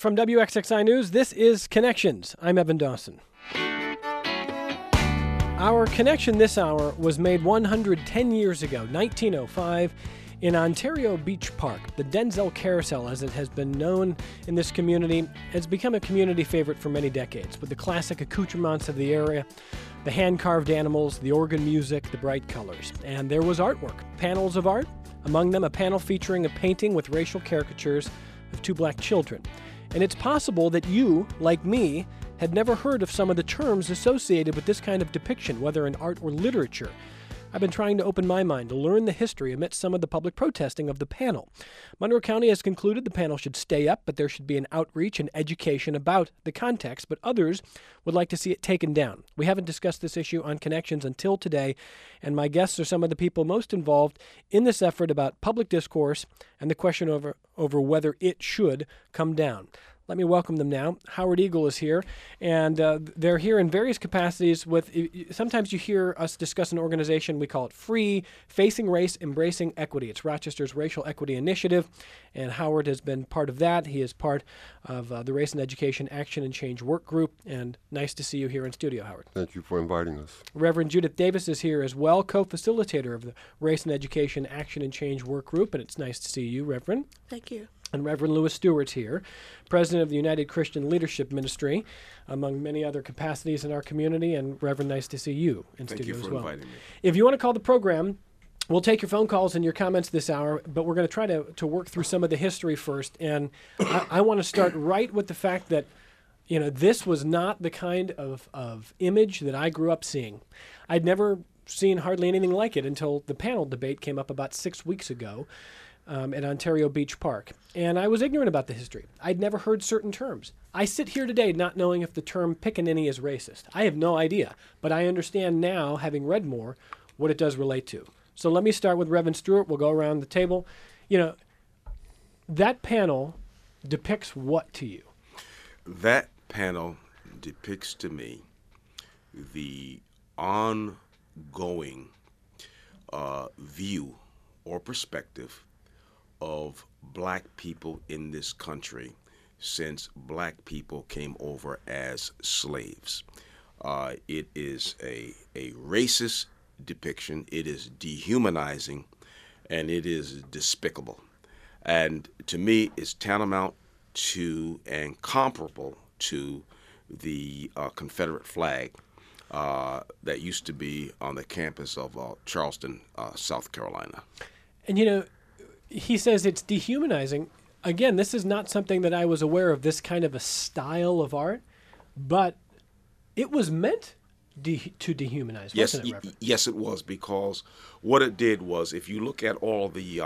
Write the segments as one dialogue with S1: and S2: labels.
S1: From WXXI News, this is Connections. I'm Evan Dawson. Our connection this hour was made 110 years ago, 1905, in Ontario Beach Park. The Denzel Carousel, as it has been known in this community, has become a community favorite for many decades, with the classic accoutrements of the area, the hand-carved animals, the organ music, the bright colors. And there was artwork, panels of art, among them a panel featuring a painting with racial caricatures of two black children. And it's possible that you, like me, had never heard of some of the terms associated with this kind of depiction, whether in art or literature. I've been trying to open my mind to learn the history amidst some of the public protesting of the panel. Monroe County has concluded the panel should stay up, but there should be an outreach and education about the context, but others would like to see it taken down. We haven't discussed this issue on Connections until today, and my guests are some of the people most involved in this effort about public discourse and the question over whether it should come down. Let me welcome them now. Howard Eagle is here, and they're here in various capacities with, sometimes you hear us discuss an organization, we call it FREE, Facing Race, Embracing Equity. It's Rochester's Racial Equity Initiative, and Howard has been part of that. He is part of the Race and Education Action and Change Work Group, and nice to see you here in studio, Howard.
S2: Thank you for inviting us.
S1: Reverend Judith Davis is here as well, co-facilitator of the Race and Education Action and Change Work Group, and it's nice to see you, Reverend.
S3: Thank you.
S1: And Reverend Lewis Stewart's here, president of the United Christian Leadership Ministry, among many other capacities in our community. And Reverend, nice to see you in studio as well. Thank you for inviting me. If you want to call the program, we'll take your phone calls and your comments this hour, but we're going to try to work through some of the history first. And I want to start right with the fact that, this was not the kind of image that I grew up seeing. I'd never seen hardly anything like it until the panel debate came up about 6 weeks ago. At Ontario Beach Park. And I was ignorant about the history. I'd never heard certain terms. I sit here today not knowing if the term pickaninny is racist. I have no idea, but I understand now, having read more, what it does relate to. So let me start with Reverend Stewart. We'll go around the table. That panel depicts what to you?
S4: That panel depicts to me the ongoing view or perspective of black people in this country since black people came over as slaves. It is a racist depiction. It is dehumanizing, and it is despicable. And to me, it's tantamount to and comparable to the Confederate flag that used to be on the campus of Charleston, South Carolina.
S1: And he says it's dehumanizing. Again, this is not something that I was aware of, this kind of a style of art, but it was meant to dehumanize, wasn't it, Reverend?
S4: Yes, it was, because what it did was, if you look at all the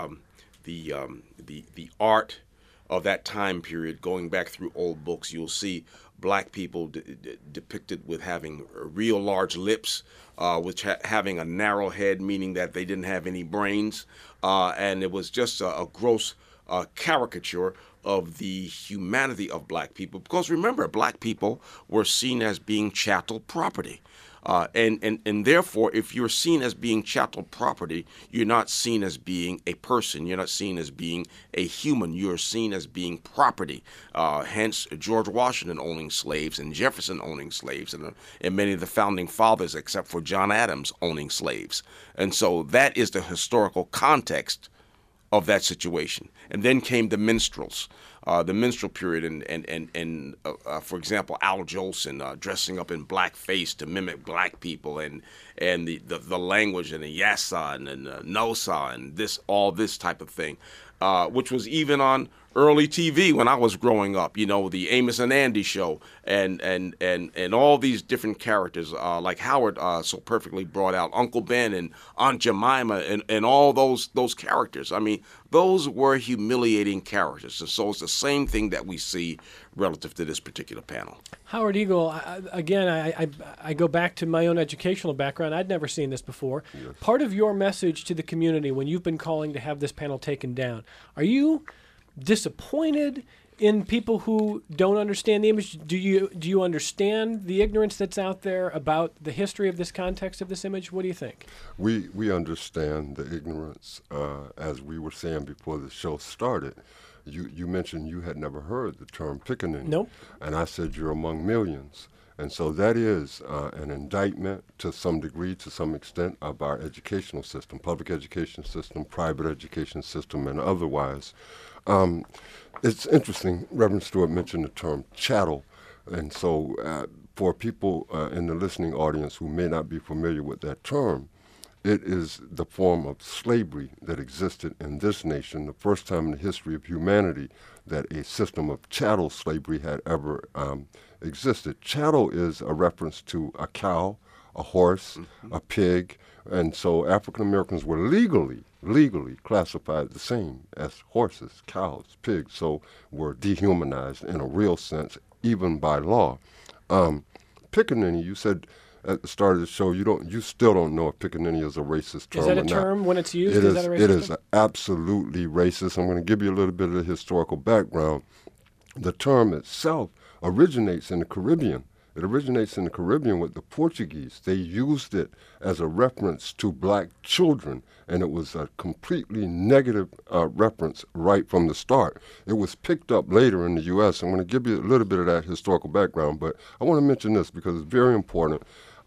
S4: art of that time period, going back through old books, you'll see black people depicted with having real large lips, which having a narrow head, meaning that they didn't have any brains, and it was just a gross caricature of the humanity of black people. Because remember, black people were seen as being chattel property. And therefore, if you're seen as being chattel property, you're not seen as being a person. You're not seen as being a human. You're seen as being property. Hence, George Washington owning slaves and Jefferson owning slaves and many of the founding fathers, except for John Adams, owning slaves. And so that is the historical context of that situation. And then came the minstrels. The minstrel period, and for example, Al Jolson dressing up in blackface to mimic black people, and the language and the yassa and nosa and all this type of thing, which was even on early TV when I was growing up. The Amos and Andy show, and all these different characters, like Howard so perfectly brought out, Uncle Ben and Aunt Jemima, and all those characters. I mean, those were humiliating characters, and so it's the same thing that we see relative to this particular panel.
S1: Howard Eagle, I go back to my own educational background. I'd never seen this before.
S2: Yes.
S1: Part of your message to the community when you've been calling to have this panel taken down, are you disappointed in people who don't understand the image? Do you understand the ignorance that's out there about the history of this context of this image? What do you think?
S2: We understand the ignorance, as we were saying before the show started, you mentioned you had never heard the term pickaninny.
S1: Nope.
S2: And I said you're among millions. And so that is an indictment to some degree, to some extent, of our educational system, public education system, private education system, and otherwise. It's interesting, Reverend Stewart mentioned the term chattel. And so for people in the listening audience who may not be familiar with that term, it is the form of slavery that existed in this nation, the first time in the history of humanity that a system of chattel slavery had ever existed. Chattel is a reference to a cow, a horse, a pig, and so African Americans were legally classified the same as horses, cows, pigs, so were dehumanized in a real sense, even by law. Pickaninny, you said at the start of the show, you still don't know if pickaninny is a racist term or not.
S1: Is that a term when it's used?
S2: Is
S1: that a racist
S2: It is
S1: term?
S2: absolutely racist. I'm going to give you a little bit of the historical background. The term itself originates in the Caribbean. It originates in the Caribbean with the Portuguese. They used it as a reference to black children, and it was a completely negative reference right from the start. It was picked up later in the U.S. I'm going to give you a little bit of that historical background, but I want to mention this because it's very important.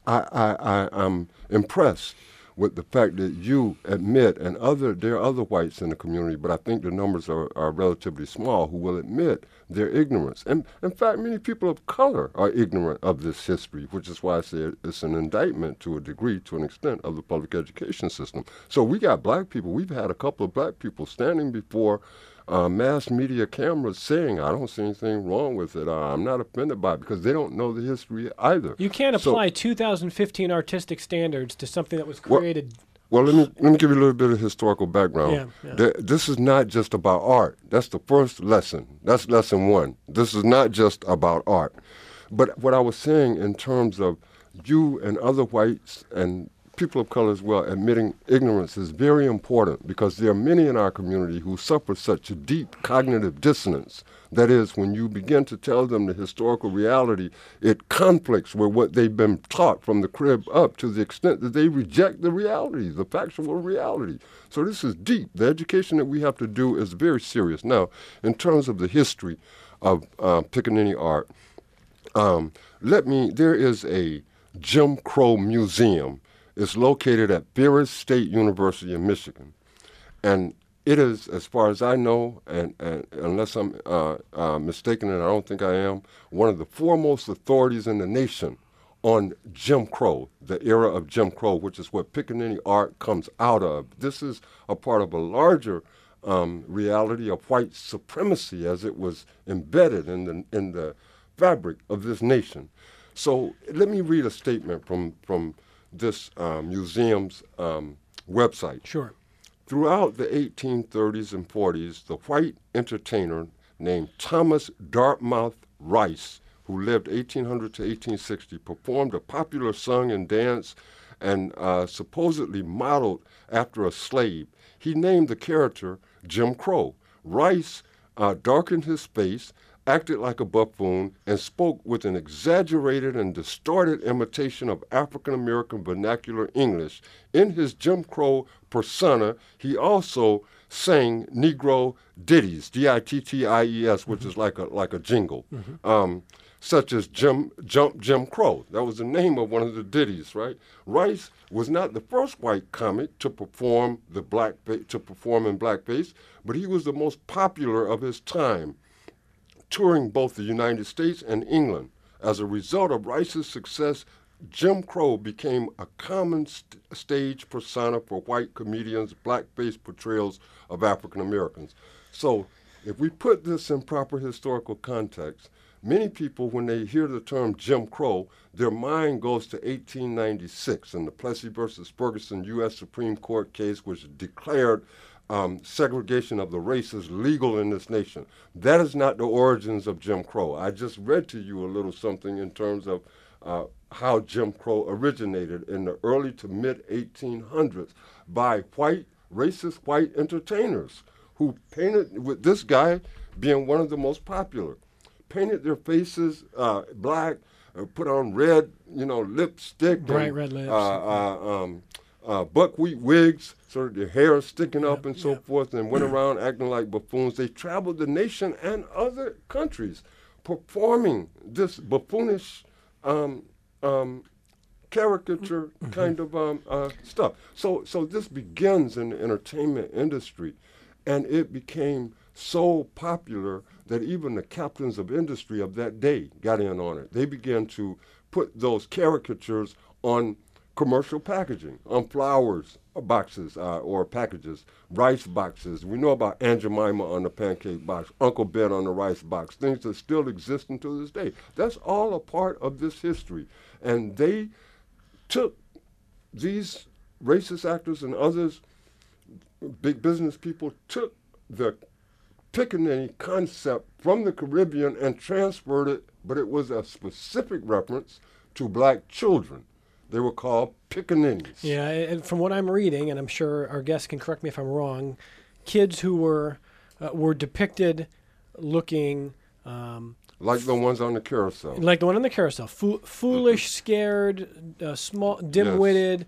S2: I'm impressed with the fact that you admit, and there are other whites in the community, but I think the numbers are relatively small, who will admit their ignorance. And in fact, many people of color are ignorant of this history, which is why I say it's an indictment to a degree, to an extent, of the public education system. So we got black people. We've had a couple of black people standing before mass media cameras saying, I don't see anything wrong with it. I'm not offended by it, because they don't know the history either.
S1: You can't apply 2015 artistic standards to something that was created.
S2: Well, let me give you a little bit of historical background.
S1: Yeah.
S2: This is not just about art. That's the first lesson. That's lesson one. This is not just about art. But what I was saying in terms of you and other whites and people of color as well admitting ignorance is very important, because there are many in our community who suffer such a deep cognitive dissonance. That is, when you begin to tell them the historical reality, it conflicts with what they've been taught from the crib up, to the extent that they reject the reality, the factual reality. So this is deep. The education that we have to do is very serious. Now, in terms of the history of Pickaninny art, there is a Jim Crow Museum. It's located at Ferris State University in Michigan. And it is, as far as I know, and unless I'm mistaken, and I don't think I am, one of the foremost authorities in the nation on Jim Crow, the era of Jim Crow, which is what Pickaninny art comes out of. This is a part of a larger reality of white supremacy as it was embedded in the fabric of this nation. So let me read a statement from this museum's website.
S1: Sure.
S2: Throughout the 1830s and 40s, the white entertainer named Thomas Dartmouth Rice, who lived 1800 to 1860, performed a popular song and dance and supposedly modeled after a slave. He named the character Jim Crow. Rice darkened his face, acted like a buffoon, and spoke with an exaggerated and distorted imitation of African-American vernacular English. In his Jim Crow persona, he also sang Negro ditties, ditties, which is like a jingle, such as Jump Jim Crow. That was the name of one of the ditties, right? Rice was not the first white comic to perform in blackface, but he was the most popular of his time, touring both the United States and England. As a result of Rice's success, Jim Crow became a common stage persona for white comedians' blackface portrayals of African Americans. So if we put this in proper historical context, many people, when they hear the term Jim Crow, their mind goes to 1896 and the Plessy versus Ferguson U.S. Supreme Court case, which declared segregation of the races legal in this nation. That is not the origins of Jim Crow. I just read to you a little something in terms of how Jim Crow originated in the early to mid-1800s by racist white entertainers who painted, with this guy being one of the most popular, painted their faces black, put on red, lipstick.
S1: Bright red lips.
S2: buckwheat wigs, so that their hair is sticking up and so forth, and went around acting like buffoons. They traveled the nation and other countries performing this buffoonish caricature kind of stuff. So this begins in the entertainment industry, and it became so popular that even the captains of industry of that day got in on it. They began to put those caricatures on commercial packaging, on flowers boxes or packages, rice boxes. We know about Aunt Jemima on the pancake box, Uncle Ben on the rice box, things that still exist until this day. That's all a part of this history. And they took these racist actors and others, big business people, took the pickaninny concept from the Caribbean and transferred it, but it was a specific reference to black children. They were called pickaninnies.
S1: Yeah, and from what I'm reading, and I'm sure our guests can correct me if I'm wrong, kids who were depicted looking
S2: like the ones on the carousel.
S1: Like the one on the carousel. Foolish, scared, small, dim-witted,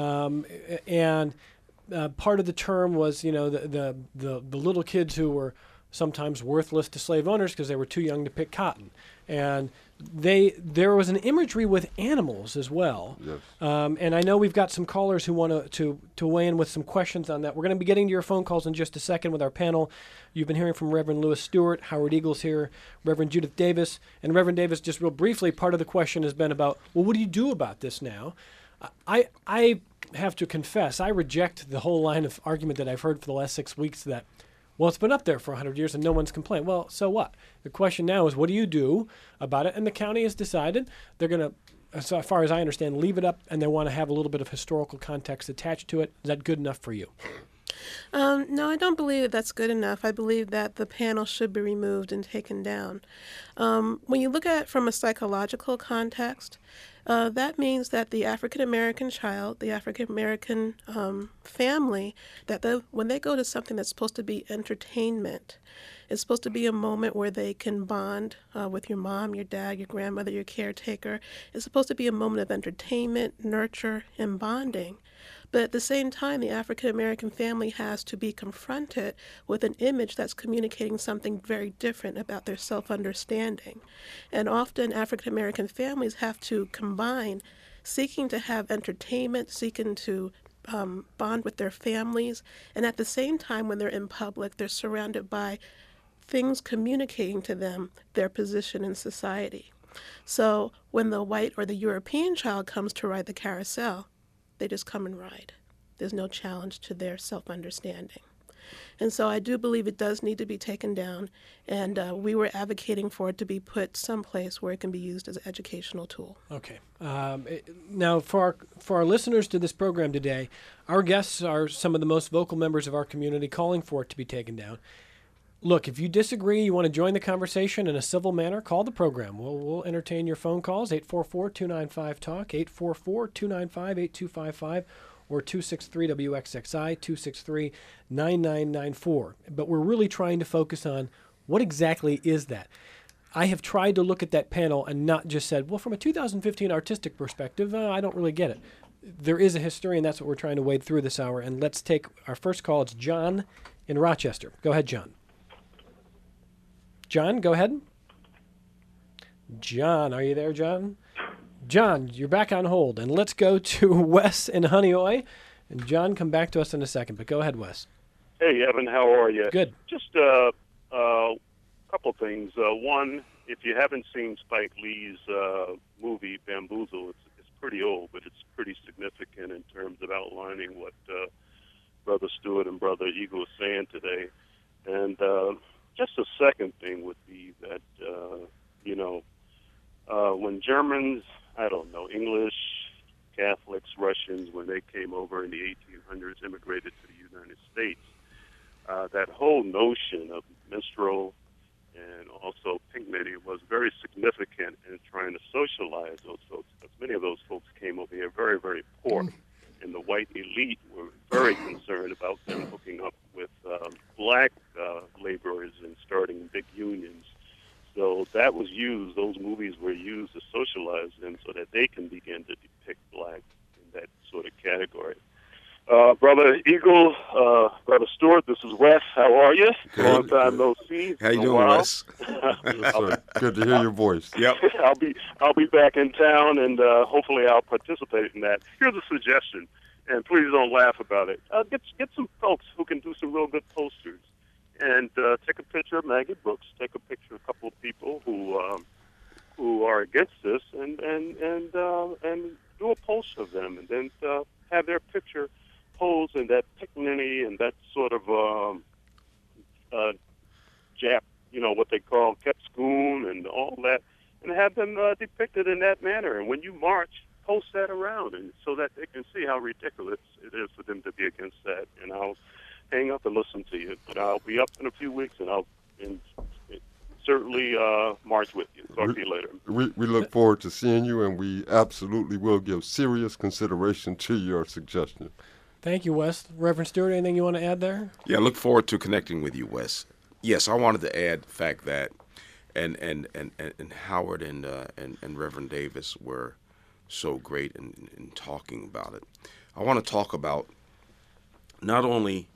S1: and part of the term was, the little kids who were sometimes worthless to slave owners because they were too young to pick cotton. And there was an imagery with animals as well.
S2: Yes.
S1: And I know we've got some callers who want to weigh in with some questions on that. We're going to be getting to your phone calls in just a second with our panel. You've been hearing from Reverend Lewis Stewart, Howard Eagles here, Reverend Judith Davis. And Reverend Davis, just real briefly, part of the question has been about, well, what do you do about this now? I have to confess, I reject the whole line of argument that I've heard for the last 6 weeks that, well, it's been up there for 100 years and no one's complained. Well, so what? The question now is, what do you do about it? And the county has decided they're going to, as far as I understand, leave it up, and they want to have a little bit of historical context attached to it. Is that good enough for you?
S3: No, I don't believe that that's good enough. I believe that the panel should be removed and taken down. When you look at it from a psychological context, that means that the African American child, the African American family, that when they go to something that's supposed to be entertainment, it's supposed to be a moment where they can bond with your mom, your dad, your grandmother, your caretaker. It's supposed to be a moment of entertainment, nurture, and bonding. But at the same time, the African American family has to be confronted with an image that's communicating something very different about their self-understanding. And often African American families have to combine seeking to have entertainment, seeking to bond with their families, and at the same time, when they're in public, they're surrounded by things communicating to them their position in society. So when the white or the European child comes to ride the carousel, they just come and ride. There's no challenge to their self-understanding. And so I do believe it does need to be taken down, and we were advocating for it to be put someplace where it can be used as an educational tool.
S1: Okay. Now, for our listeners to this program today, our guests are some of the most vocal members of our community calling for it to be taken down. Look, if you disagree, you want to join the conversation in a civil manner, call the program. We'll entertain your phone calls, 844-295-TALK, 844-295-8255, or 263-WXXI, 263-9994. But we're really trying to focus on what exactly is that. I have tried to look at that panel and not just said, well, from a 2015 artistic perspective, I don't really get it. There is a history, and that's what we're trying to wade through this hour. And let's take our first call. It's John in Rochester. Go ahead, John. John, go ahead. John, are you there, John? John, you're back on hold. And let's go to Wes in Honeoye. And John, come back to us in a second. But go ahead, Wes.
S5: Hey, Evan, how are you?
S1: Good.
S5: Just a couple things. One, if you haven't seen Spike Lee's movie Bamboozle, it's pretty old, but it's pretty significant in terms of outlining what Brother Stewart and Brother Eagle are saying today. And just a second thing would be that, when Germans, English, Catholics, Russians, when they came over in the 1800s, immigrated to the United States, that whole notion of minstrel and also pygmy was very significant in trying to socialize those folks, because many of those folks came over here very, very poor. And the white elite were very concerned about them hooking up with black laborers and starting big unions. So that was used, those movies were used to socialize them so that they can begin to depict black in that sort of category. Brother Eagle, Brother Stewart, this is Wes. How are you? Long time no see.
S4: How you doing, Wes?
S2: Yes, sir. Good to hear your voice.
S4: Yep.
S5: I'll be back in town, and hopefully I'll participate in that. Here's a suggestion, and please don't laugh about it. Get some folks who can do some real good posters, and take a picture of Maggie Brooks. Take a picture of a couple of people who are against this, and do a post of them, and then have their picture posed in that pickaninny and that sort of Jap, what they call Kepskoon and all that, and have them depicted in that manner. And when you march, post that around, and so that they can see how ridiculous it is for them to be against that. And I'll hang up and listen to you. But I'll be up in a few weeks, and I'll certainly march with you. Talk to you later.
S2: We look forward to seeing you, and we absolutely will give serious consideration to your suggestion.
S1: Thank you, Wes. Reverend Stewart, anything you want to add there?
S4: Yeah, I look forward to connecting with you, Wes. Yes, I wanted to add the fact that, and Howard and Reverend Davis were so great in talking about it. I want to talk about not only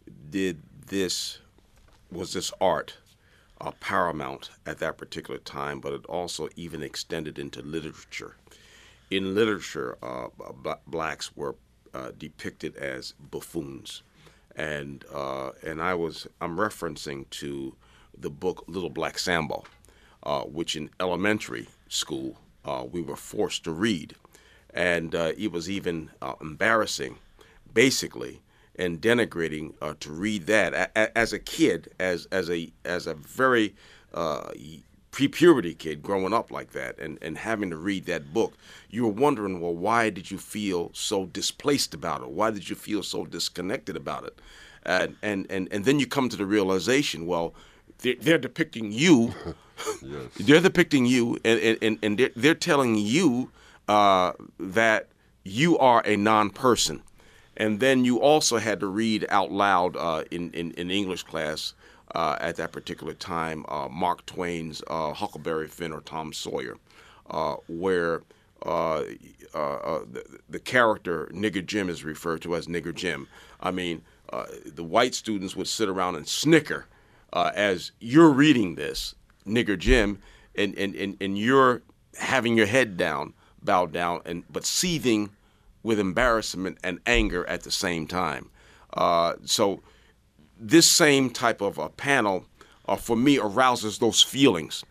S4: was this art paramount at that particular time, but it also even extended into literature. In literature, blacks were depicted as buffoons, and I'm referencing to the book Little Black Sambo, which in elementary school we were forced to read, and it was even embarrassing, basically, and denigrating to read that as a kid, as a very pre-puberty kid growing up like that, and having to read that book. You were wondering, well, why did you feel so displaced about it? Why did you feel so disconnected about it? And then you come to the realization, well, they're depicting you.
S2: Yes.
S4: They're depicting you, and they're telling you that you are a non-person. And then you also had to read out loud in English class at that particular time Mark Twain's Huckleberry Finn or Tom Sawyer, where the character Nigger Jim is referred to as Nigger Jim. I mean, the white students would sit around and snicker as you're reading this, Nigger Jim, and you're having your head down, bowed down, but seething with embarrassment and anger at the same time. So this same type of panel, for me, arouses those feelings,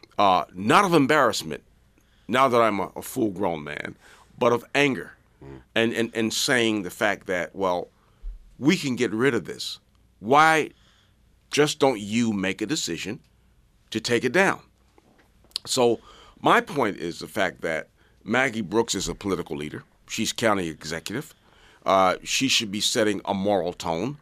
S4: not of embarrassment, now that I'm a full-grown man, but of anger, and saying the fact that, well, we can get rid of this. Why just don't you make a decision to take it down? So my point is the fact that Maggie Brooks is a political leader. She's county executive. She should be setting a moral tone.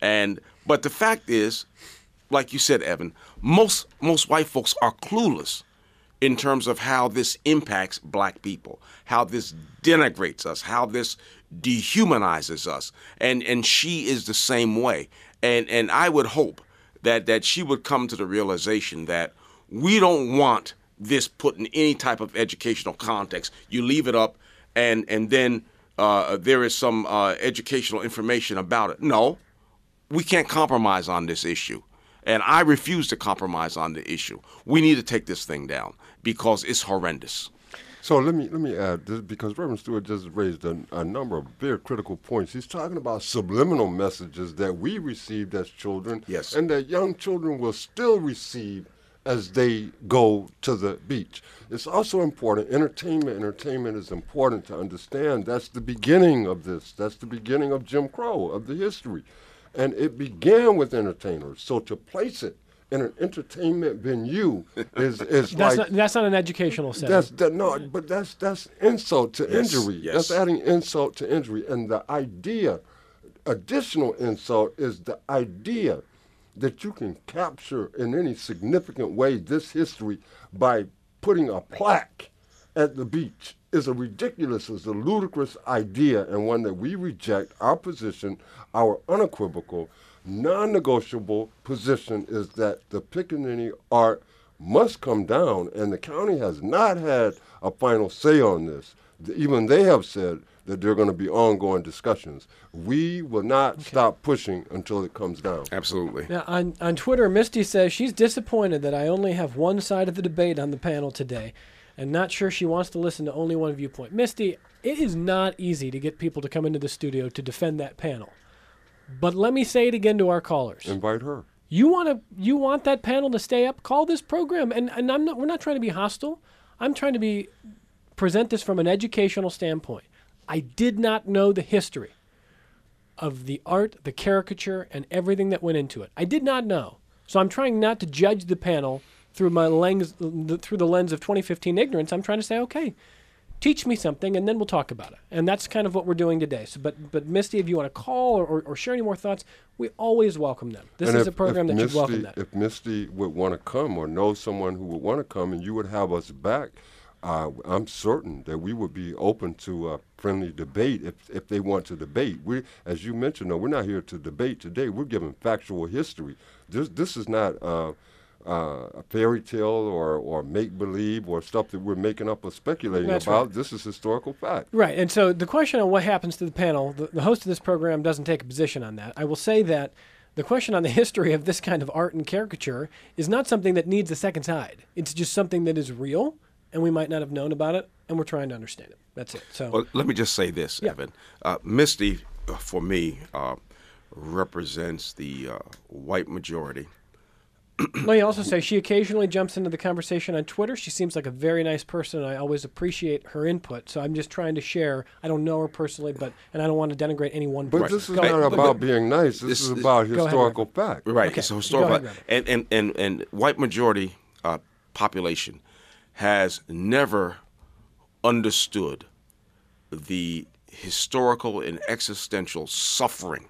S4: But the fact is, like you said, Evan, most white folks are clueless in terms of how this impacts black people, how this denigrates us, how this dehumanizes us. And she is the same way. And I would hope that she would come to the realization that we don't want this put in any type of educational context. You leave it up, and then there is some educational information about it. No, we can't compromise on this issue. And I refuse to compromise on the issue. We need to take this thing down because it's horrendous.
S2: So let me add this, because Reverend Stewart just raised a number of very critical points. He's talking about subliminal messages that we received as children,
S4: yes,
S2: and that young children will still receive as they go to the beach. It's also important, entertainment is important to understand. That's the beginning of this. That's the beginning of Jim Crow, of the history. And it began with entertainers. So to place it in an entertainment venue is
S1: that's not an educational setting.
S2: But that's insult to injury.
S4: Yes.
S2: That's adding insult to injury. And the idea, additional insult, is the idea that you can capture in any significant way this history by putting a plaque at the beach is a ludicrous idea, and one that we reject. Our position, our unequivocal, non-negotiable position is that the Pickaninny art must come down, and the county has not had a final say on this. even they have said that there are going to be ongoing discussions. We will not stop pushing until it comes down.
S4: Absolutely.
S1: Now, on Twitter, Misty says she's disappointed that I only have one side of the debate on the panel today and not sure she wants to listen to only one viewpoint. Misty, it is not easy to get people to come into the studio to defend that panel. But let me say it again to our callers.
S2: Invite her.
S1: You want that panel to stay up? Call this program. And we're not trying to be hostile. I'm trying to present this from an educational standpoint. I did not know the history of the art, the caricature, and everything that went into it. I did not know. So I'm trying not to judge the panel through the lens of 2015 ignorance. I'm trying to say, okay, teach me something, and then we'll talk about it. And that's kind of what we're doing today. So, but Misty, if you want to call or share any more thoughts, we always welcome them. This is a program that should welcome that.
S2: If Misty would want to come or know someone who would want to come and you would have us back, I'm certain that we would be open to a friendly debate if they want to debate. As you mentioned, we're not here to debate today. We're giving factual history. This is not a fairy tale or make-believe or stuff that we're making up or speculating
S1: That's
S2: about.
S1: right.
S2: This is historical fact.
S1: Right, and so the question on what happens to the panel, the host of this program doesn't take a position on that. I will say that the question on the history of this kind of art and caricature is not something that needs a second side. It's just something that is real, and we might not have known about it, and we're trying to understand it. That's it. So,
S4: well, let me just say this, Evan. Misty, for me, represents the white majority.
S1: Let me also say she occasionally jumps into the conversation on Twitter. She seems like a very nice person, and I always appreciate her input. So I'm just trying to share. I don't know her personally, and I don't want to denigrate any one person.
S2: But this is not about being nice. This is about historical fact.
S4: Right.
S1: Okay.
S4: So historical
S1: Go ahead,
S4: and white majority population has never understood the historical and existential suffering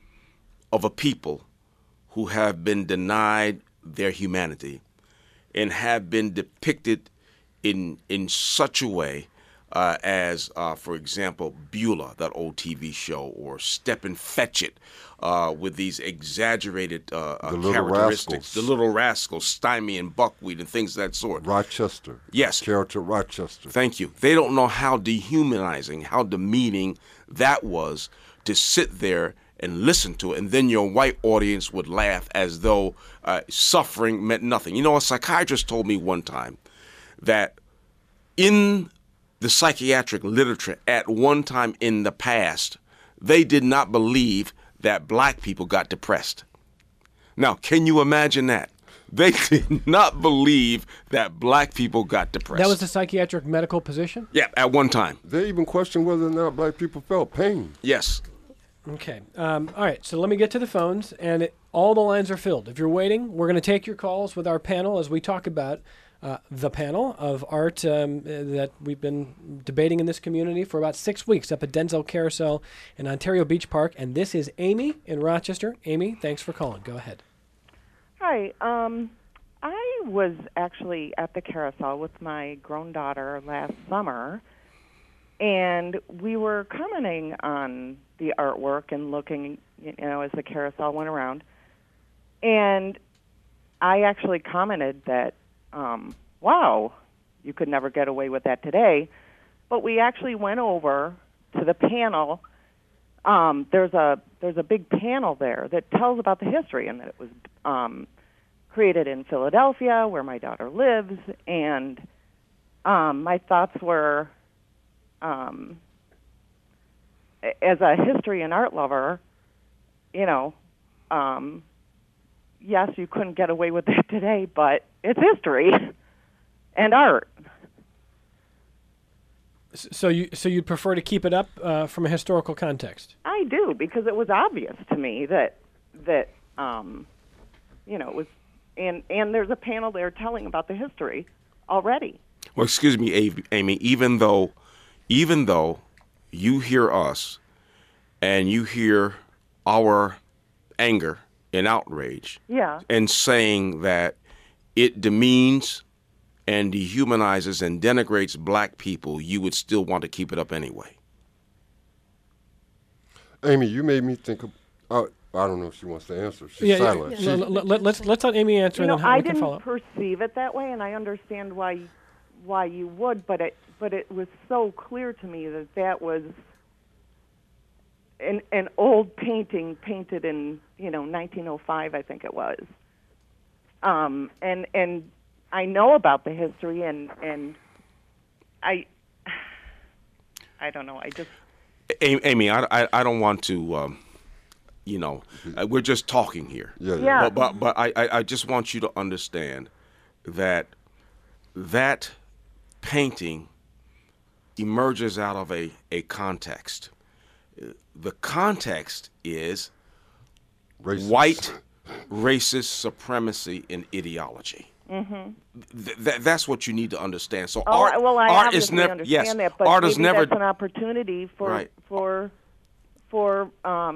S4: of a people who have been denied their humanity and have been depicted in such a way as, for example, Beulah, that old TV show, or Stepin Fetchit, with these exaggerated characteristics. The Little Rascals, Stymie and Buckwheat, and things of that sort.
S2: Rochester.
S4: Yes.
S2: Character Rochester.
S4: Thank you. They don't know how dehumanizing, how demeaning that was to sit there and listen to it, and then your white audience would laugh as though suffering meant nothing. You know, a psychiatrist told me one time that in the psychiatric literature at one time in the past, they did not believe that black people got depressed. Now, can you imagine that? They did not believe that black people got depressed.
S1: That was a psychiatric medical position?
S4: Yeah, at one time.
S2: They even questioned whether or not black people felt pain.
S4: Yes.
S1: Okay. All right. So let me get to the phones, and all the lines are filled. If you're waiting, we're going to take your calls with our panel as we talk about the panel of art that we've been debating in this community for about 6 weeks up at Denzel Carousel in Ontario Beach Park. And this is Amy in Rochester. Amy, thanks for calling. Go ahead.
S6: Hi. I was actually at the carousel with my grown daughter last summer, and we were commenting on the artwork and looking, as the carousel went around. And I actually commented that, wow, you could never get away with that today. But we actually went over to the panel. There's a big panel there that tells about the history, and that it was created in Philadelphia, where my daughter lives. And my thoughts were, as a history and art lover, yes, you couldn't get away with that today, but it's history and art.
S1: So you'd prefer to keep it up from a historical context?
S6: I do, because it was obvious to me that it was, and there's a panel there telling about the history already.
S4: Well, excuse me, Amy, even though you hear us and you hear our anger and outrage,
S6: yeah,
S4: and saying that it demeans and dehumanizes and denigrates black people, you would still want to keep it up anyway.
S2: Amy, you made me think of, I don't know if she wants to answer. She's silent.
S1: Let's let Amy answer, and then
S6: I
S1: we can follow
S6: didn't
S1: up.
S6: perceive it that way, and I understand why why you would, but it was so clear to me that was an old painting painted in 1905, I think it was. And I know about the history, and I don't know. I just
S4: Amy, I don't want to. We're just talking here.
S6: Yeah.
S4: But I just want you to understand that painting emerges out of a context. The context is
S2: Racist.
S4: white racist supremacy and ideology.
S6: Mm-hmm.
S4: That's what you need to understand. So
S6: I
S4: art is
S6: obviously
S4: never
S6: understand that, but
S4: art
S6: maybe
S4: is never
S6: that's an opportunity for
S4: Right.
S6: for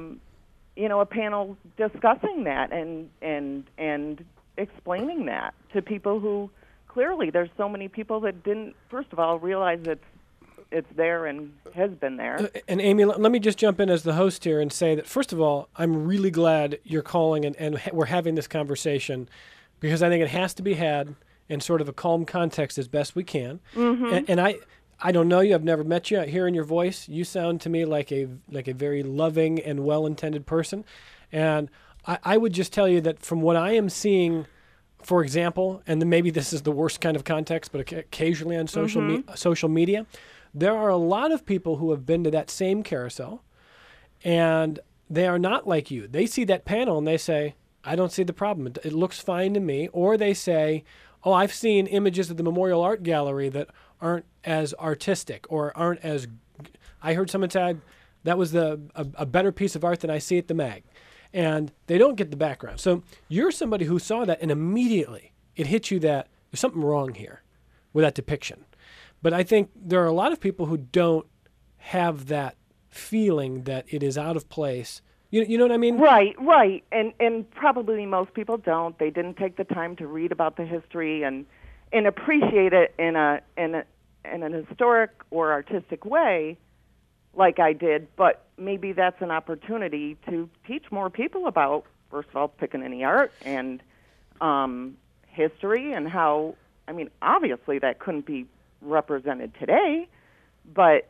S6: a panel discussing that and explaining that to people who clearly there's so many people that didn't, first of all, realize it's there and has been there.
S1: And Amy, let me just jump in as the host here and say that, first of all, I'm really glad you're calling and we're having this conversation, because I think it has to be had in sort of a calm context as best we can.
S6: Mm-hmm.
S1: And I don't know you. I've never met you. Hearing your voice, you sound to me like a very loving and well-intended person. And I would just tell you that from what I am seeing, for example, and then maybe this is the worst kind of context, but occasionally on social media, there are a lot of people who have been to that same carousel, and they are not like you. They see that panel and they say, I don't see the problem. It looks fine to me. Or they say, oh, I've seen images of the Memorial Art Gallery that aren't as artistic or aren't as... I heard someone say that was a better piece of art than I see at the MAG. And they don't get the background. So you're somebody who saw that and immediately it hit you that there's something wrong here with that depiction. But I think there are a lot of people who don't have that feeling that it is out of place. You know what I mean?
S6: Right. And probably most people don't. They didn't take the time to read about the history and appreciate it in an historic or artistic way like I did, but maybe that's an opportunity to teach more people about, first of all, Pickaninny art and history and how, obviously that couldn't be represented today, but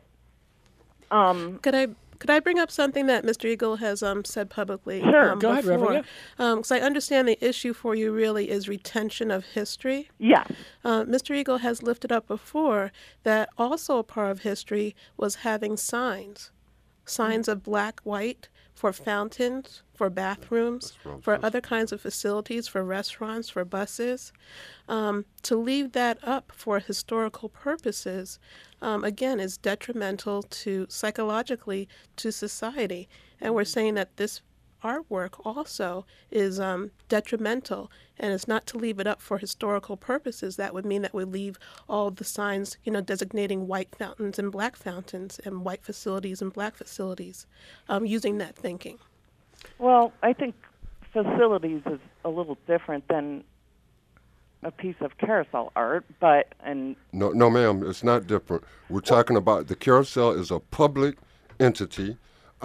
S3: Could I bring up something that Mr. Eagle has said publicly?
S6: Sure.
S1: Go ahead, Reverend.
S3: Because I understand the issue for you really is retention of history.
S6: yes.
S3: Mr. Eagle has lifted up before that also a part of history was having signs of black, white, for fountains, for bathrooms, for other kinds of facilities, for restaurants, for buses. To leave that up for historical purposes, again, is detrimental to psychologically to society. And we're saying that this artwork also is detrimental, and it's not to leave it up for historical purposes. That would mean that we leave all the signs, designating white fountains and black fountains and white facilities and black facilities, using that thinking.
S6: Well, I think facilities is a little different than a piece of carousel art,
S2: No, ma'am, it's not different. We're talking about the carousel is a public entity,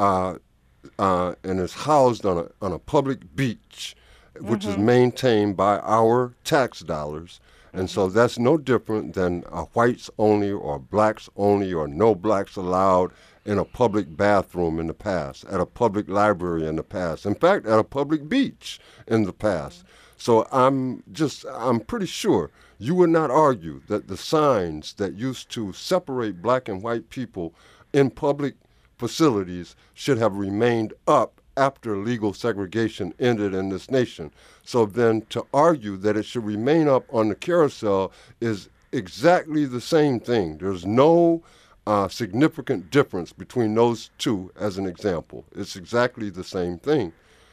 S2: and is housed on a public beach, which is maintained by our tax dollars. And so that's no different than a whites only or blacks only or no blacks allowed in a public bathroom in the past, at a public library in the past, in fact, at a public beach in the past. So I'm pretty sure you would not argue that the signs that used to separate black and white people in public facilities should have remained up after legal segregation ended in this nation. So then to argue that it should remain up on the carousel is exactly the same thing. There's no significant difference between those two as an example. It's exactly the same thing.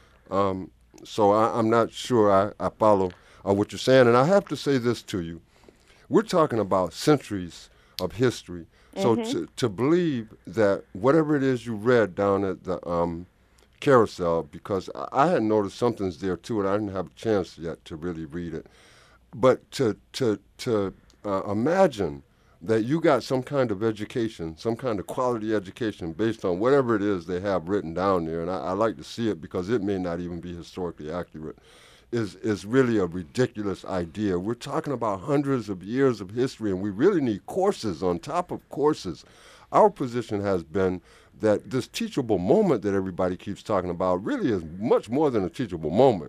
S2: So I'm not sure I follow what you're saying. And I have to say this to you. We're talking about centuries of history. So to believe that whatever it is you read down at the carousel, because I had noticed something's there too, and I didn't have a chance yet to really read it. But to imagine that you got some kind of education, some kind of quality education based on whatever it is they have written down there, and I like to see it because it may not even be historically accurate. is really a ridiculous idea. We're talking about hundreds of years of history, and we really need courses on top of courses. Our position has been that this teachable moment that everybody keeps talking about really is much more than a teachable moment.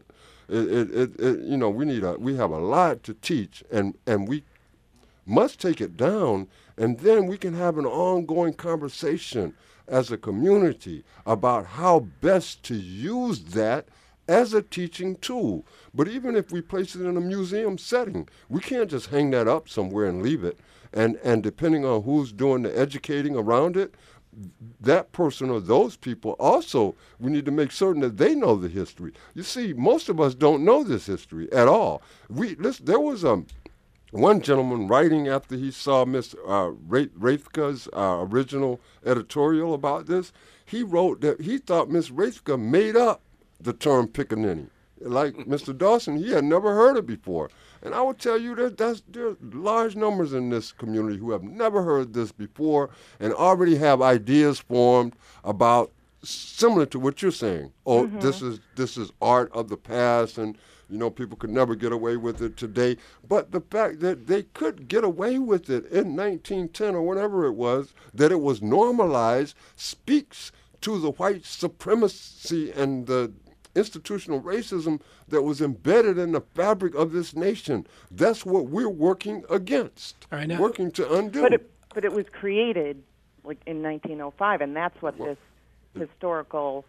S2: You know, we have a lot to teach, and we must take it down, and then we can have an ongoing conversation as a community about how best to use that as a teaching tool. But even if we place it in a museum setting, we can't just hang that up somewhere and leave it. And depending on who's doing the educating around it, that person or those people also, we need to make certain that they know the history. You see, most of us don't know this history at all. There was one gentleman writing after he saw Miss Raithka's original editorial about this. He wrote that he thought Miss Raithka made up the term pickaninny. Like Mr. Dawson, he had never heard it before. And I would tell you that there are large numbers in this community who have never heard this before and already have ideas formed about similar to what you're saying. Oh, this is art of the past, and you know, people could never get away with it today. But the fact that they could get away with it in 1910 or whatever it was, that it was normalized, speaks to the white supremacy and the institutional racism that was embedded in the fabric of this nation. That's what we're working against, working to undo.
S6: But it was created like in 1905, and that's what this historical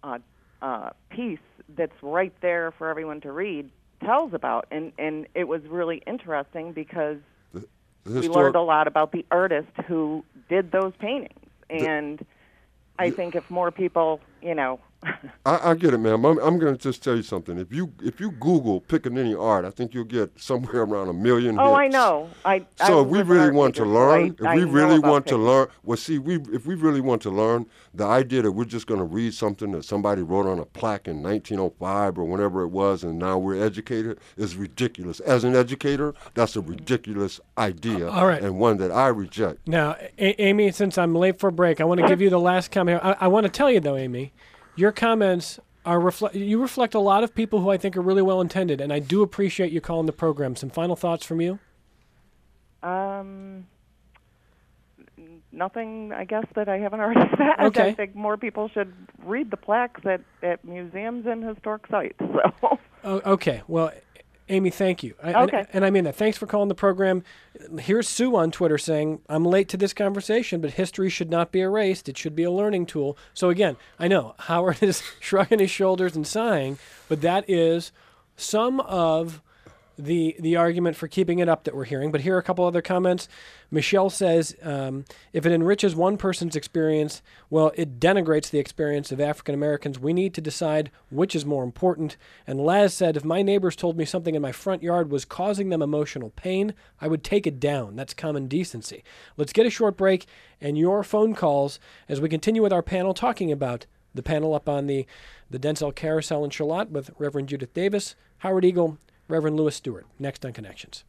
S6: piece that's right there for everyone to read tells about. And it was really interesting because we learned a lot about the artist who did those paintings. And I think if more people, you know...
S2: I get it, ma'am. I'm going to just tell you something. If you Google Pickaninny art, I think you'll get somewhere around 1 million hits.
S6: Oh, I know.
S2: So if we really want to learn, if we really want to learn, the idea that we're just going to read something that somebody wrote on a plaque in 1905 or whenever it was, and now we're educated, is ridiculous. As an educator, that's a ridiculous idea, and one that I reject.
S1: Now, Amy, since I'm late for break, I want to give you the last comment. I want to tell you, though, Amy, your comments you reflect a lot of people who I think are really well intended, and I do appreciate you calling the program. Some final thoughts from you?
S6: Nothing, I guess, that I haven't already said.
S1: Okay.
S6: I think more people should read the plaques at museums and historic sites. So.
S1: Okay. Well, Amy, thank you.
S6: Okay.
S1: And I mean that. Thanks for calling the program. Here's Sue on Twitter saying, I'm late to this conversation, but history should not be erased. It should be a learning tool. So again, I know Howard is shrugging his shoulders and sighing, but that is some of the argument for keeping it up that we're hearing. But here are a couple other comments. Michelle says, if it enriches one person's experience, well, it denigrates the experience of African Americans. We need to decide which is more important. And Laz said, if my neighbors told me something in my front yard was causing them emotional pain, I would take it down. That's common decency. Let's get a short break and your phone calls as we continue with our panel talking about the panel up on the Denzel Carousel in Charlotte with Reverend Judith Davis, Howard Eagle, Reverend Lewis Stewart, next on Connections.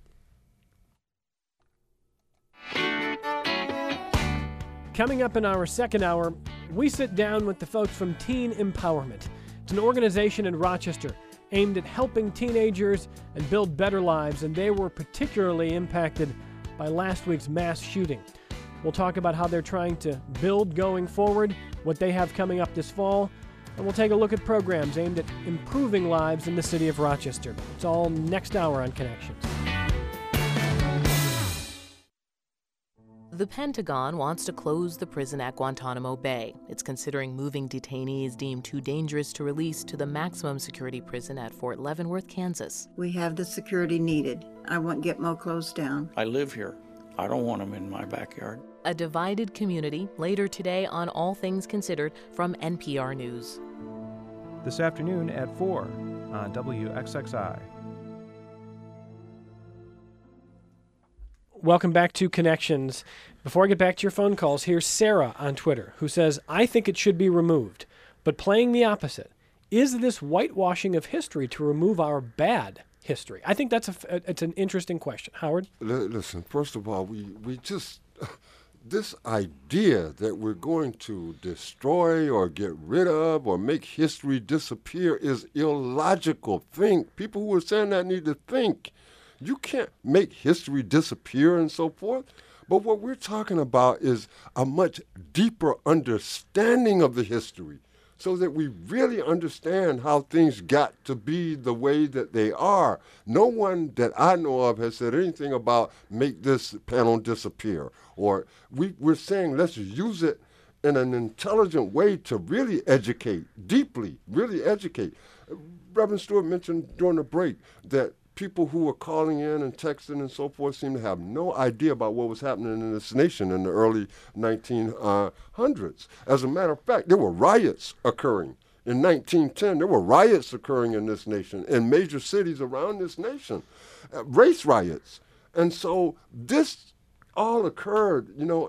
S1: Coming up in our second hour, we sit down with the folks from Teen Empowerment. It's an organization in Rochester aimed at helping teenagers and build better lives, and they were particularly impacted by last week's mass shooting. We'll talk about how they're trying to build going forward, what they have coming up this fall, and we'll take a look at programs aimed at improving lives in the city of Rochester. It's all next hour on Connections.
S7: The Pentagon wants to close the prison at Guantanamo Bay. It's considering moving detainees deemed too dangerous to release to the maximum security prison at Fort Leavenworth, Kansas.
S8: We have the security needed. I want Gitmo closed down.
S9: I live here. I don't want them in my backyard.
S7: A divided community, later today on All Things Considered from NPR News.
S10: This afternoon at 4 on WXXI.
S1: Welcome back to Connections. Before I get back to your phone calls, here's Sarah on Twitter who says, I think it should be removed, but playing the opposite. Is this whitewashing of history to remove our bad history? I think it's an interesting question. Howard?
S2: Listen, first of all, we just... this idea that we're going to destroy or get rid of or make history disappear is illogical. People who are saying that need to think. You can't make history disappear and so forth. But what we're talking about is a much deeper understanding of the history so that we really understand how things got to be the way that they are. No one that I know of has said anything about make this panel disappear. Or we're saying let's use it in an intelligent way to really educate, deeply, really educate. Reverend Stewart mentioned during the break that people who were calling in and texting and so forth seemed to have no idea about what was happening in this nation in the early 1900s. As a matter of fact, there were riots occurring. In 1910, there were riots occurring in this nation, in major cities around this nation, race riots. And so this all occurred,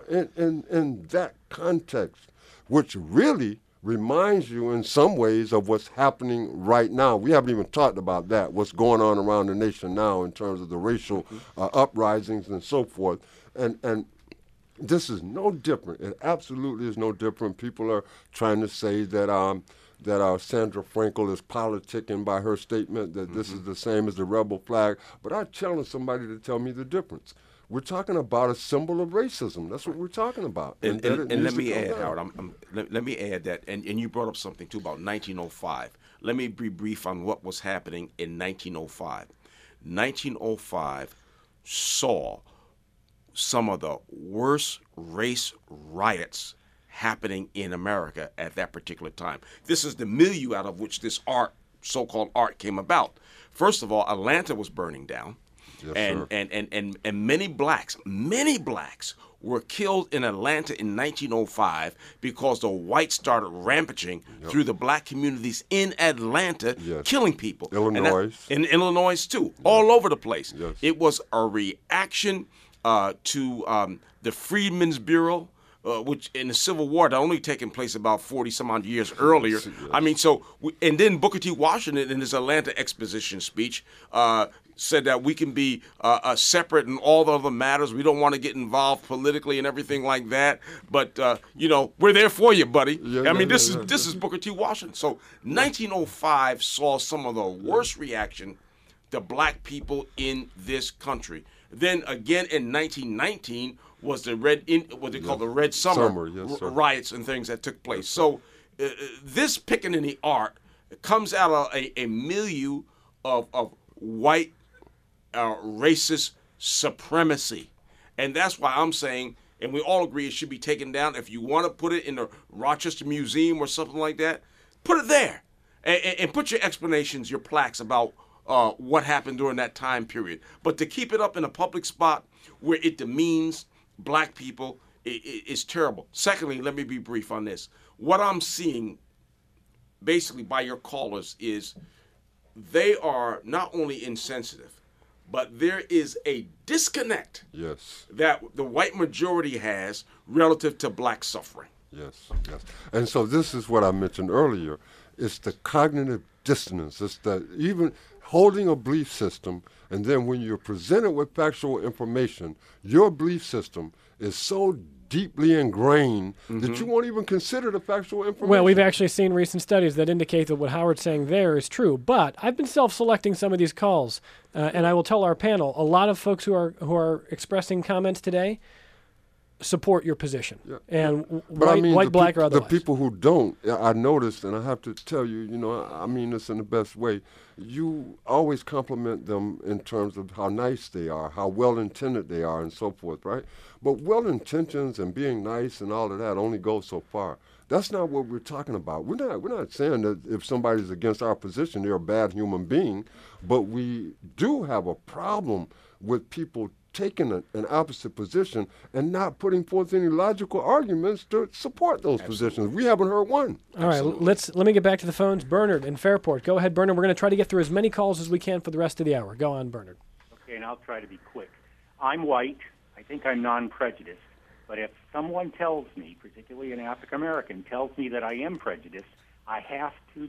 S2: in that context, which really reminds you in some ways of what's happening right now. We haven't even talked about that, what's going on around the nation now in terms of the racial uprisings and so forth. And this is no different. It absolutely is no different. People are trying to say that Sandra Frankel is politicking by her statement that this is the same as the rebel flag. But I challenge somebody to tell me the difference. We're talking about a symbol of racism. That's what we're talking about.
S4: And let me add, Howard, let me add that, and you brought up something, too, about 1905. Let me be brief on what was happening in 1905. 1905 saw some of the worst race riots happening in America at that particular time. This is the milieu out of which this so-called art came about. First of all, Atlanta was burning down. Yes, and many blacks were killed in Atlanta in 1905 because the whites started rampaging through the black communities in Atlanta, killing people.
S2: Illinois.
S4: In Illinois, too, all over the place. Yes. It was a reaction to the Freedmen's Bureau, which in the Civil War had only taken place about 40-some-odd years earlier. Yes. I mean, and then Booker T. Washington in his Atlanta exposition speech said that we can be separate in all the other matters. We don't want to get involved politically and everything like that. But, we're there for you, buddy. This is Booker T. Washington. So 1905 saw some of the worst reaction to black people in this country. Then again in 1919 was the what they call the Red Summer riots and things that took place. So this Pickaninny art comes out of a milieu of white racist supremacy. And that's why I'm saying, and we all agree it should be taken down. If you want to put it in the Rochester Museum or something like that, put it there. And put your explanations, your plaques about what happened during that time period. But to keep it up in a public spot where it demeans black people is terrible. Secondly, let me be brief on this. What I'm seeing basically by your callers is they are not only insensitive, but there is a disconnect that the white majority has relative to black suffering.
S2: Yes. And so this is what I mentioned earlier. It's the cognitive dissonance. It's the even holding a belief system, and then when you're presented with factual information, your belief system is so deeply ingrained that you won't even consider the factual information.
S1: Well, we've actually seen recent studies that indicate that what Howard's saying there is true. But I've been self-selecting some of these calls, and I will tell our panel, a lot of folks who are expressing comments today support your position, and white, black, or otherwise.
S2: The people who don't, I noticed, and I have to tell you, I mean this in the best way, you always compliment them in terms of how nice they are, how well-intended they are, and so forth, right? But well-intentions and being nice and all of that only goes so far. That's not what we're talking about. We're not saying that if somebody's against our position, they're a bad human being, but we do have a problem with people taking an opposite position and not putting forth any logical arguments to support those positions. We haven't heard one.
S1: All right, let me get back to the phones. Bernard in Fairport. Go ahead, Bernard. We're going to try to get through as many calls as we can for the rest of the hour. Go on, Bernard.
S11: Okay, and I'll try to be quick. I'm white. I think I'm non-prejudiced. But if someone tells me, particularly an African American, tells me that I am prejudiced, I have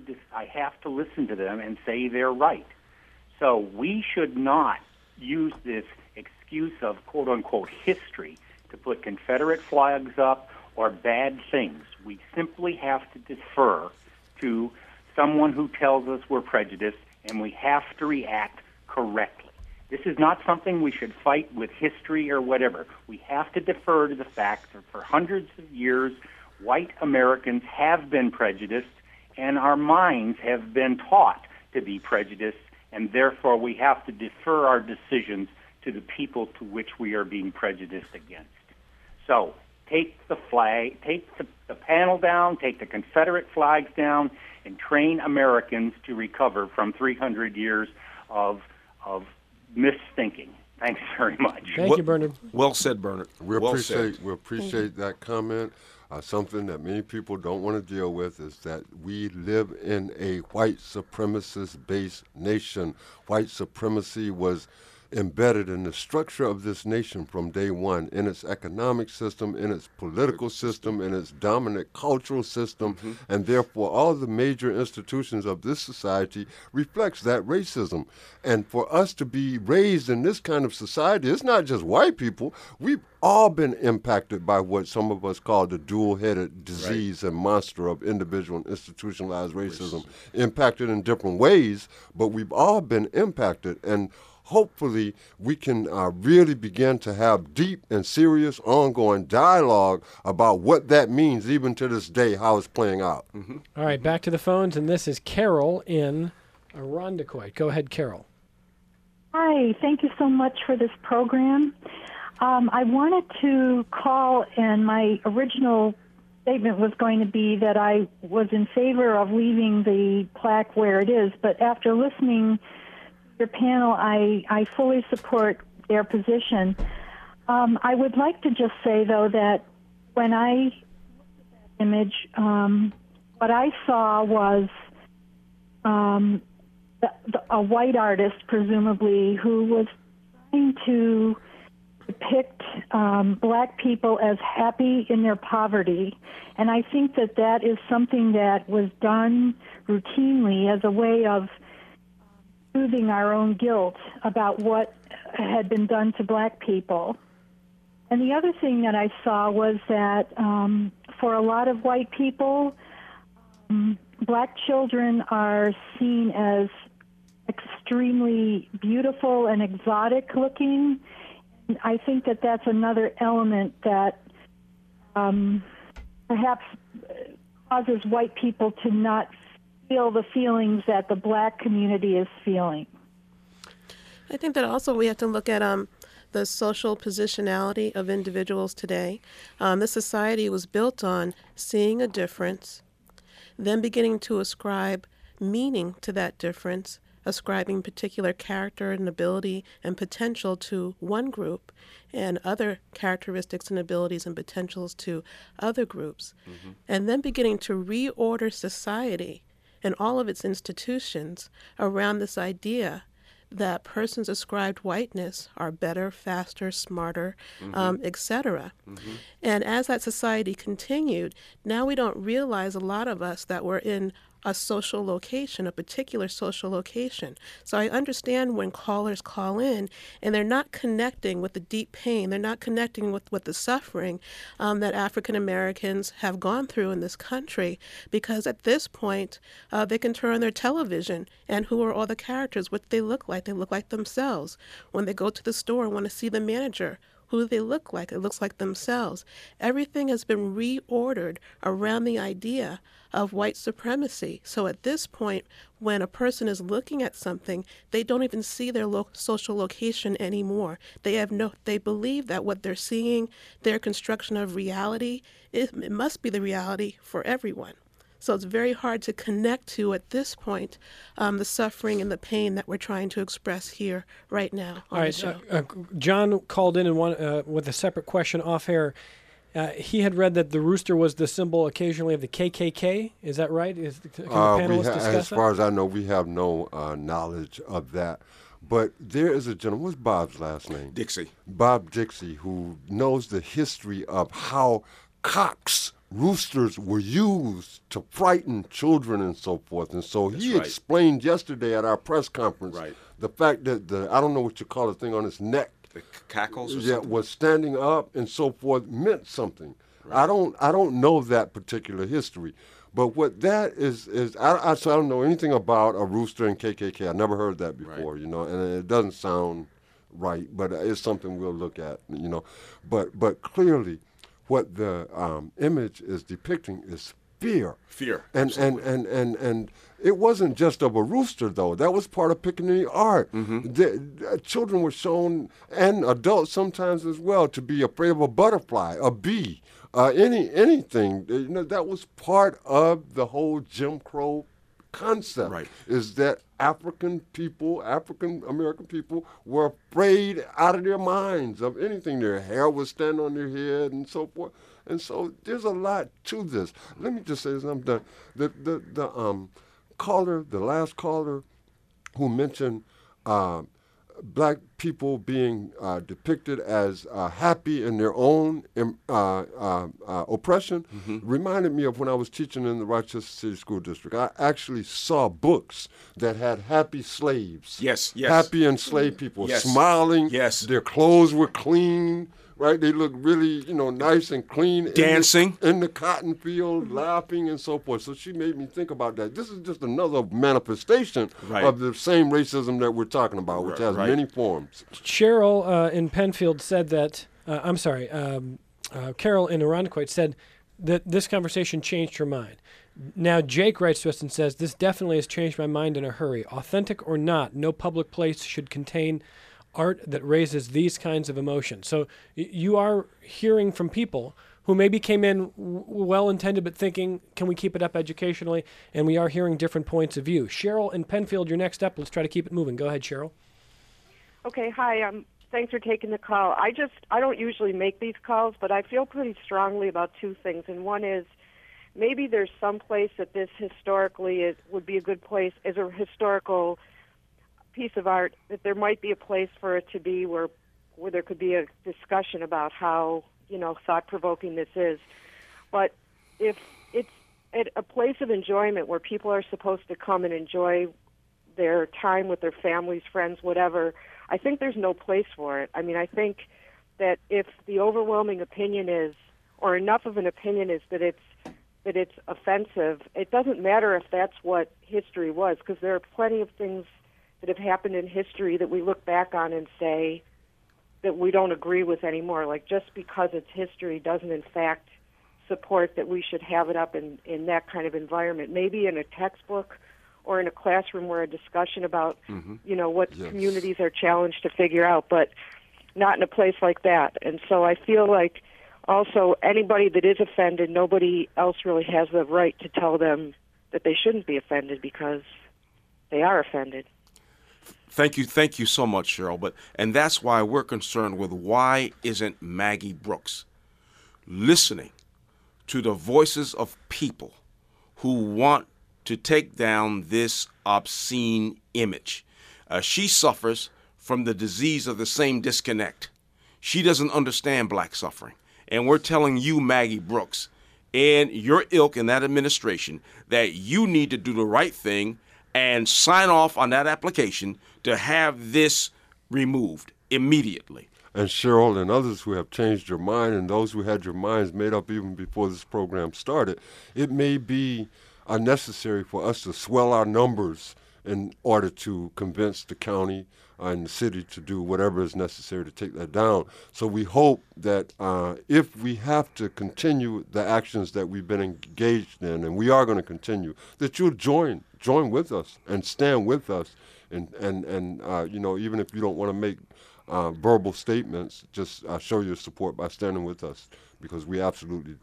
S11: to listen to them and say they're right. So we should not use this excuse of quote-unquote history to put Confederate flags up are bad things. We simply have to defer to someone who tells us we're prejudiced, and we have to react correctly. This is not something we should fight with history or whatever. We have to defer to the fact that for hundreds of years, white Americans have been prejudiced, and our minds have been taught to be prejudiced, and therefore we have to defer our decisions to the people to which we are being prejudiced against. So take the flag, take the panel down, take the Confederate flags down, and train Americans to recover from 300 years of misthinking. Thanks very much.
S1: Thank you, Bernard.
S4: Well said, Bernard.
S2: We appreciate that comment. Something that many people don't want to deal with is that we live in a white supremacist-based nation. White supremacy was embedded in the structure of this nation from day one, in its economic system, in its political system, in its dominant cultural system, and therefore all the major institutions of this society reflects that racism. And for us to be raised in this kind of society, it's not just white people. We've all been impacted by what some of us call the dual-headed disease and monster of individual and institutionalized racism, impacted in different ways, but we've all been impacted. And hopefully, we can really begin to have deep and serious ongoing dialogue about what that means, even to this day, how it's playing out.
S1: All right, back to the phones, and this is Carol in Irondequoit. Go ahead, Carol.
S12: Hi, thank you so much for this program. I wanted to call, and my original statement was going to be that I was in favor of leaving the plaque where it is, but after listening your panel, I fully support their position. I would like to just say, though, that when I looked at that image, what I saw was a white artist, presumably, who was trying to depict black people as happy in their poverty. And I think that that is something that was done routinely as a way of soothing our own guilt about what had been done to black people. And the other thing that I saw was that for a lot of white people, black children are seen as extremely beautiful and exotic looking. And I think that that's another element that perhaps causes white people to not feel the feelings that the black community is feeling.
S3: I think that also we have to look at the social positionality of individuals today. This society was built on seeing a difference, then beginning to ascribe meaning to that difference, ascribing particular character and ability and potential to one group and other characteristics and abilities and potentials to other groups, and then beginning to reorder society and all of its institutions around this idea that persons ascribed whiteness are better, faster, smarter, etc. And as that society continued, now we don't realize, a lot of us, that we're in a social location, a particular social location. So I understand when callers call in and they're not connecting with the deep pain, they're not connecting with the suffering that African Americans have gone through in this country, because at this point they can turn on their television and who are all the characters, what they look like. They look like themselves. When they go to the store and want to see the manager, who do they look like? It looks like themselves. Everything has been reordered around the idea of white supremacy. So at this point, when a person is looking at something, they don't even see their social location anymore. They believe that what they're seeing, their construction of reality, it must be the reality for everyone. So it's very hard to connect to, at this point, the suffering and the pain that we're trying to express here right now on the show.
S1: John called in and with a separate question off air. He had read that the rooster was the symbol occasionally of the KKK. Is that right? Can the panelists discuss
S2: as far as I know, we have no knowledge of that. But there is a gentleman, what's Bob's last name?
S4: Dixie.
S2: Bob Dixie, who knows the history of how cocks, roosters, were used to frighten children and so forth. And so he explained yesterday at our press conference the fact that I don't know what you call the thing on his neck,
S4: The cackles or
S2: something? Was standing up and so forth meant something. Right. I don't know that particular history. But what that is I don't know anything about a rooster and KKK. I never heard that before, right. And it doesn't sound right, but it's something we'll look at, But clearly, what the image is depicting is fear.
S4: Fear.
S2: And it wasn't just of a rooster, though. That was part of Pickaninny art. Mm-hmm. Children were shown, and adults sometimes as well, to be afraid of a butterfly, a bee, anything. That was part of the whole Jim Crow concept. Right. Is that African American people were afraid out of their minds of anything. Their hair would stand on their head and so forth. And so there's a lot to this. Let me just say this, I'm done. The last caller who mentioned black people being depicted as happy in their own oppression reminded me of when I was teaching in the Rochester City School District. I actually saw books that had happy slaves.
S4: Yes.
S2: Happy enslaved people smiling.
S4: Yes.
S2: Their clothes were clean. Right, they look really, nice and clean.
S4: Dancing
S2: in the cotton field, laughing and so forth. So she made me think about that. This is just another manifestation of the same racism that we're talking about, which has many forms.
S1: Cheryl in Penfield said that. Carol in Irondequoit said that this conversation changed her mind. Now Jake writes to us and says, "This definitely has changed my mind in a hurry. Authentic or not, no public place should contain art that raises these kinds of emotions." So you are hearing from people who maybe came in well-intended but thinking, can we keep it up educationally? And we are hearing different points of view. Cheryl in Penfield, you're next up. Let's try to keep it moving. Go ahead, Cheryl.
S13: Okay, hi. Thanks for taking the call. I don't usually make these calls, but I feel pretty strongly about two things. And one is maybe there's some place that this historically would be a good place as a historical piece of art, that there might be a place for it to be where there could be a discussion about how thought-provoking this is. But if it's at a place of enjoyment where people are supposed to come and enjoy their time with their families, friends, whatever, I think there's no place for it. I mean, I think that if the overwhelming opinion is, or enough of an opinion is that it's offensive, it doesn't matter if that's what history was, because there are plenty of things that have happened in history that we look back on and say that we don't agree with anymore. Like, just because it's history doesn't in fact support that we should have it up in that kind of environment. Maybe in a textbook or in a classroom where a discussion about, what communities are challenged to figure out, but not in a place like that. And so I feel like also anybody that is offended, nobody else really has the right to tell them that they shouldn't be offended because they are offended.
S4: Thank you so much, Cheryl. And that's why we're concerned with why isn't Maggie Brooks listening to the voices of people who want to take down this obscene image. She suffers from the disease of the same disconnect. She doesn't understand black suffering. And we're telling you, Maggie Brooks, and your ilk in that administration, that you need to do the right thing and sign off on that application to have this removed immediately.
S2: And Cheryl and others who have changed your mind, and those who had your minds made up even before this program started, it may be necessary for us to swell our numbers in order to convince the county and the city to do whatever is necessary to take that down. So we hope that if we have to continue the actions that we've been engaged in, and we are going to continue, that you'll join with us and stand with us, and even if you don't want to make verbal statements, just show your support by standing with us, because we absolutely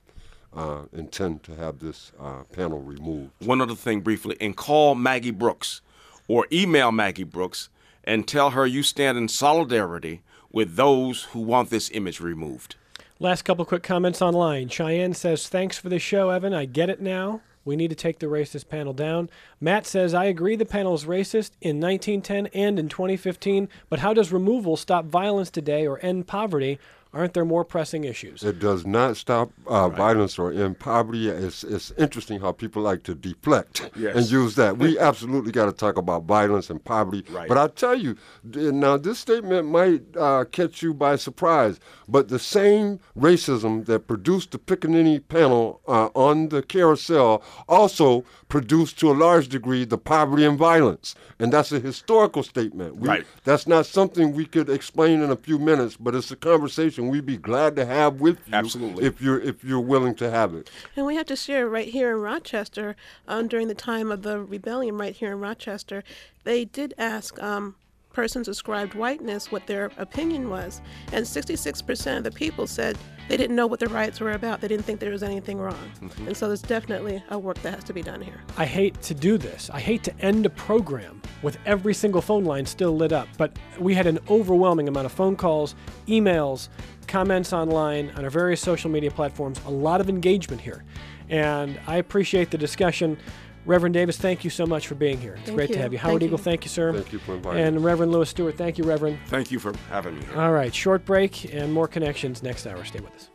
S2: intend to have this panel removed.
S4: One other thing briefly, and call Maggie Brooks or email Maggie Brooks and tell her you stand in solidarity with those who want this image removed.
S1: Last couple quick comments online. Cheyenne says, "Thanks for the show, Evan. I get it now. We need to take the racist panel down." Matt says, "I agree the panel is racist in 1910 and in 2015, but how does removal stop violence today or end poverty Aren't there more pressing issues?
S2: It does not stop violence or end poverty. It's interesting how people like to deflect and use that. We absolutely got to talk about violence and poverty.
S4: Right.
S2: But I'll tell you, now this statement might catch you by surprise, but the same racism that produced the Pickaninny panel on the carousel also produced to a large degree the poverty and violence. And that's a historical statement. That's not something we could explain in a few minutes, but it's a conversation we'd be glad to have with you.
S4: Absolutely.
S2: If you're willing to have it.
S3: And we have to share right here in Rochester, during the time of the rebellion right here in Rochester, they did ask persons ascribed whiteness what their opinion was. And 66% of the people said they didn't know what the riots were about. They didn't think there was anything wrong. And so there's definitely a work that has to be done here.
S1: I hate to do this. I hate to end a program with every single phone line still lit up. But we had an overwhelming amount of phone calls, emails, comments online, on our various social media platforms, a lot of engagement here. And I appreciate the discussion. Reverend Davis, thank you so much for being here. It's great to have you. Howard Eagle, thank you, sir.
S2: Thank you for inviting me.
S1: And Reverend Lewis Stewart, thank you, Reverend.
S4: Thank you for having me here.
S1: All right, short break and more connections next hour. Stay with us.